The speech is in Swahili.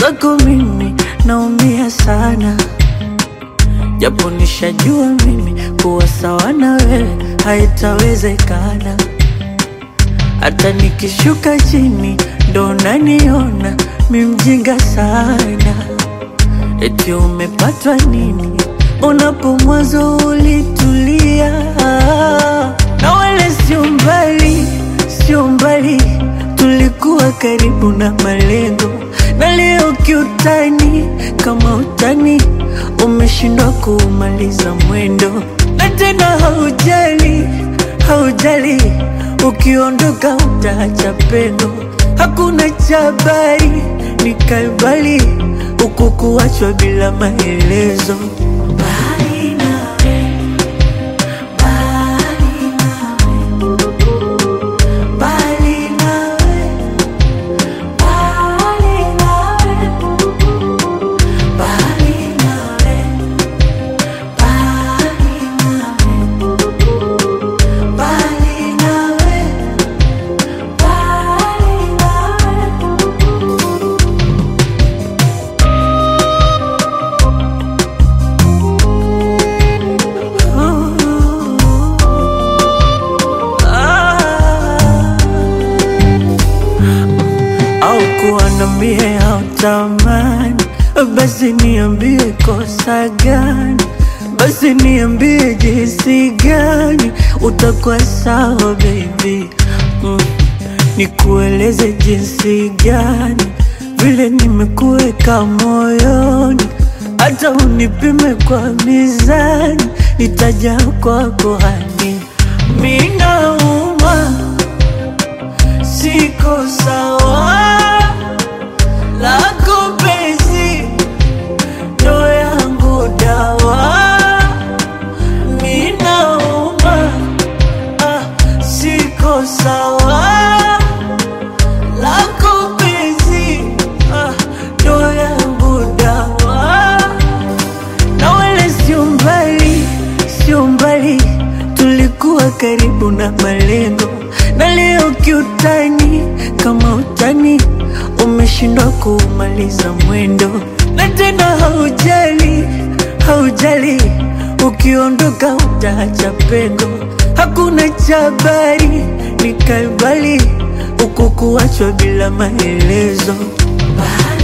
mwenzako mimi naumia sana, japo nishajua mimi kuwa sawa na wewe haitawezekana. Hata nikishuka chini ndo naniona mi mjinga sana. Eti umepatwa nini unapo mwanzo ulitulia? Na wale sio mbali, tulikuwa karibu na malengo. Na leo kiutani, kama utani umeshindwa kumaliza mwendo. Na tena haujali, ukiondoka utaacha pendo. Hakuna chabari, nikaibali huku kuachwa bila maelezo. Bali nawe, bali nawe, bali nawe, bali nawe, bali nawe, bali nawe, bali au kuwa na mie hautamani, basi niambie kosa gani, basi niambie jinsi gani utakuwa sawa baby. Nikueleze jinsi gani vile nimekuweka moyoni. Hata unipime kwa mizani, nitaja kwako hani. Mimi nauma, siko sawa, lako penzi ndo yangu dawa. Mimi nauma, siko sawa, lako penzi ndo yangu dawa. Na wale sio mbali, tulikuwa karibu na malengo. Na leo kiutani, kama utani umeshindwa kumaliza mwendo. Na tena haujali, ukiondoka utaacha pengo. Hakuna chabari, nikaibali huku kuachwa bila maelezo. Bye.